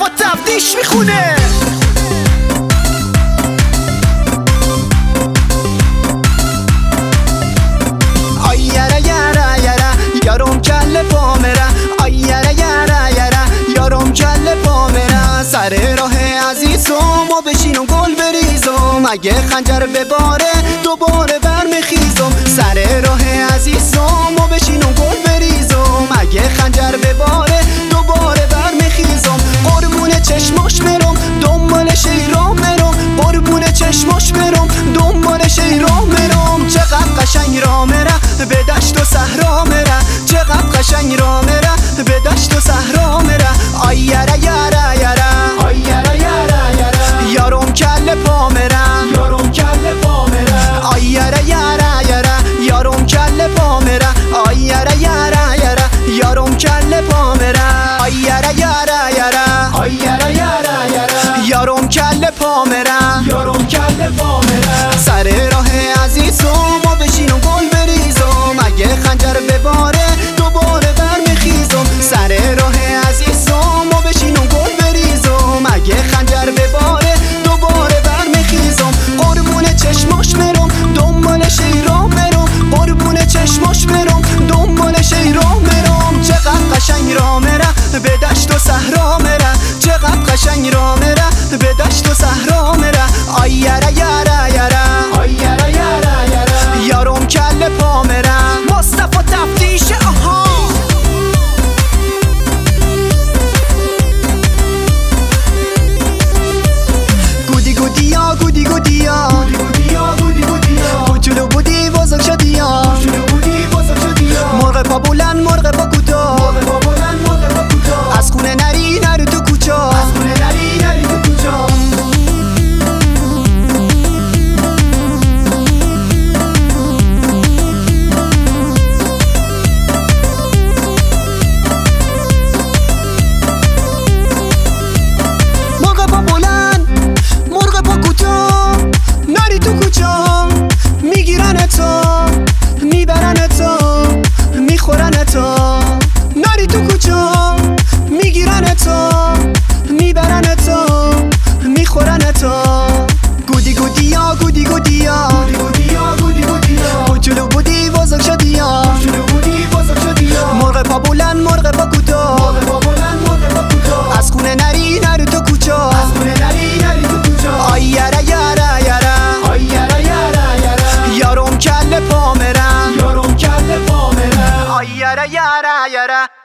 مصطفی تفتیش میخونه. آی یره یره یره یارم کل پامره، آی یره یره یره یارم کل پامره. سر راه عزیزم و بشینم گل بریزم، اگه خنجر بباره دوباره برمیخیزم. سر راه عزیزم و بشینم گل بریزم، اگه خنجر بباره دوباره برمیخیزم. قربون چشماش برم دنبالش ای راه مرم، قربون چشماش برم دنبالش ای راه مرم. چقدر قشنگ راه میره به دشت و صحرا میره، چقدر قشنگ راه میره به دشت و صحرا میره. آی یره یره یره آی یره یره یره یارم کل پا میره، یارم کل پا میره. آی یره یره یره یارم کل پا میره، آی یره یره یره یارم کل پا میره. آی یره یره یره آی یره یره یره یارم کل پا میره، یارم کل پا میره. سر راه عزیزم و بشینم گل بریزم، اگه خنجر بباره دوباره برمیخیزم. سر راه عزیزم و بشینم گل بریزم، اگه خنجر بباره دوباره برمیخیزم. قربون چشماش برم دنبالش ای راه برم، قربون چشماش برم دنبالش ای راه برم. چقدر قشنگ راه میره به دشت و صحرا میره، چقدر قشنگ راه میره به دشت و صحرا میره. آی یره یره یره آی یره یره یره یارم کل پا میره. مصطفی تفتیش آها. گودی گودیا گودی گودیا کوچولو بودی بزرگ شدی، مرغ پا بلند مرغ پا کوتاه، از خونه نری نرو تو کوچا. مرغ پا بلند مرغ پا کوتاه، نری تو کوچا میگیرن تو میبرن تو میخورن تو. نری تو کوچا میگیرن تو میبرن تو میخورن تو. گودی گودیا گودی گودیا کوچولو بودی بزرگ شدی، مرغ پا بلند مرغ پا کوتاه، از خونه نری نرو تو کوچا. آی یره یره یره آی یره یره یره یارم کل پا میره، یارم کل پا میره. آی یره یره یره